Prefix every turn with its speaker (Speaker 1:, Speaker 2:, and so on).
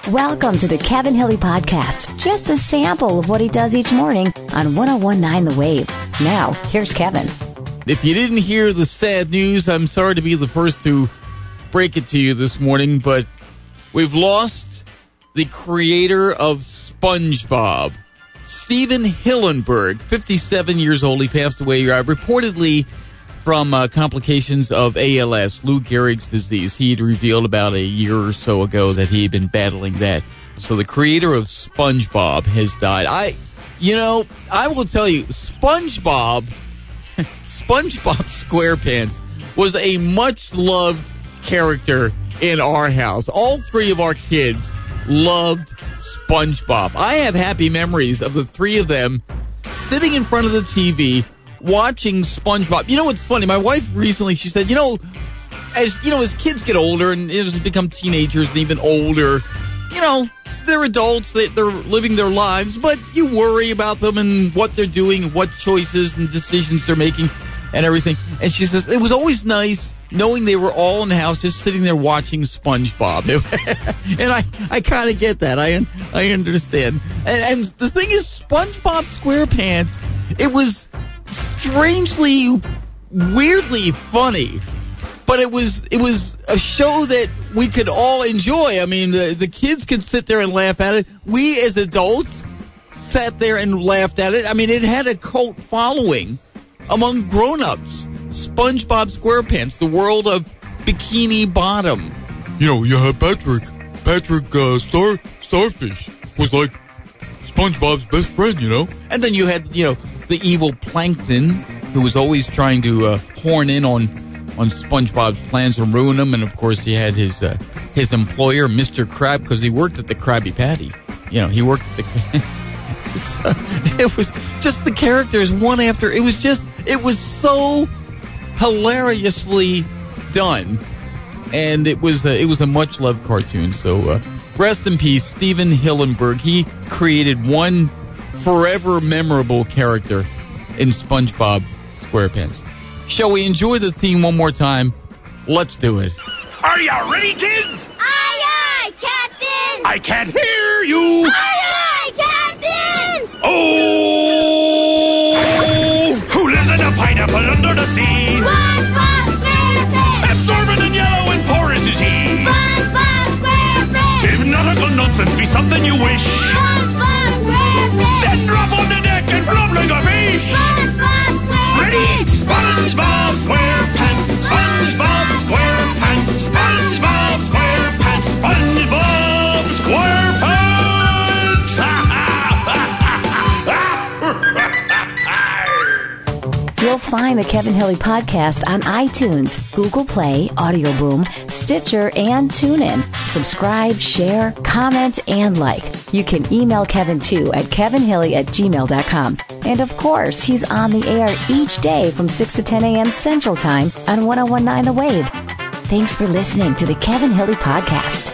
Speaker 1: Welcome to the Kevin Hilly Podcast. Just a sample of what he does each morning on 101.9 The Wave. Now, here's Kevin.
Speaker 2: If you didn't hear the sad news, I'm sorry to be the first to break it to you this morning, but we've lost the creator of SpongeBob, Stephen Hillenburg, 57 years old. He passed away reportedly from complications of ALS, Lou Gehrig's disease. He had revealed about a year or so ago that he had been battling that. So the creator of SpongeBob has died. I will tell you, SpongeBob SquarePants was a much-loved character in our house. All three of our kids loved SpongeBob. I have happy memories of the three of them sitting in front of the TV watching SpongeBob. You know what's funny? My wife recently, she said, as kids get older and as they become teenagers and even older, they're adults, they're living their lives, but you worry about them and what they're doing and what choices and decisions they're making and everything. And she says, it was always nice knowing they were all in the house just sitting there watching SpongeBob. And I kind of get that. I understand. And the thing is, SpongeBob SquarePants, it was strangely, weirdly funny, but it was a show that we could all enjoy. I mean, the kids could sit there and laugh at it. We as adults sat there and laughed at it. I mean, it had a cult following among grown-ups. SpongeBob SquarePants, the world of Bikini Bottom.
Speaker 3: You had Patrick Starfish was like SpongeBob's best friend,
Speaker 2: And then you had, the evil Plankton, who was always trying to horn in on SpongeBob's plans and ruin them. And, of course, he had his employer, Mr. Krab, because he worked at the Krabby Patty. He worked at the... So, it was just the characters one after... It was so hilariously done. And it was a much-loved cartoon. So, rest in peace, Stephen Hillenburg. He created one forever memorable character in SpongeBob SquarePants. Shall we enjoy the theme one more time? Let's do it.
Speaker 4: Are you ready, kids?
Speaker 5: Aye, aye, Captain!
Speaker 4: I can't hear you!
Speaker 5: Aye, aye, Captain!
Speaker 4: Oh! Who lives in a pineapple under the sea?
Speaker 5: SpongeBob SquarePants!
Speaker 4: Absorbent and yellow and porous is he.
Speaker 5: SpongeBob SquarePants!
Speaker 4: If nautical nonsense be something you wish,
Speaker 5: SpongeBob SquarePants!
Speaker 4: then drop on the deck and flop like a fish!
Speaker 5: SpongeBob SquarePants!
Speaker 4: Ready? SpongeBob SquarePants! SpongeBob SquarePants! SpongeBob SquarePants! SpongeBob SquarePants!
Speaker 1: You'll find the Kevin Hilly Podcast on iTunes, Google Play, Audio Boom, Stitcher, and TuneIn. Subscribe, share, comment, and like. You can email Kevin too at kevinhilly@gmail.com. And of course, he's on the air each day from 6 to 10 a.m. Central Time on 101.9 The Wave. Thanks for listening to the Kevin Hilly Podcast.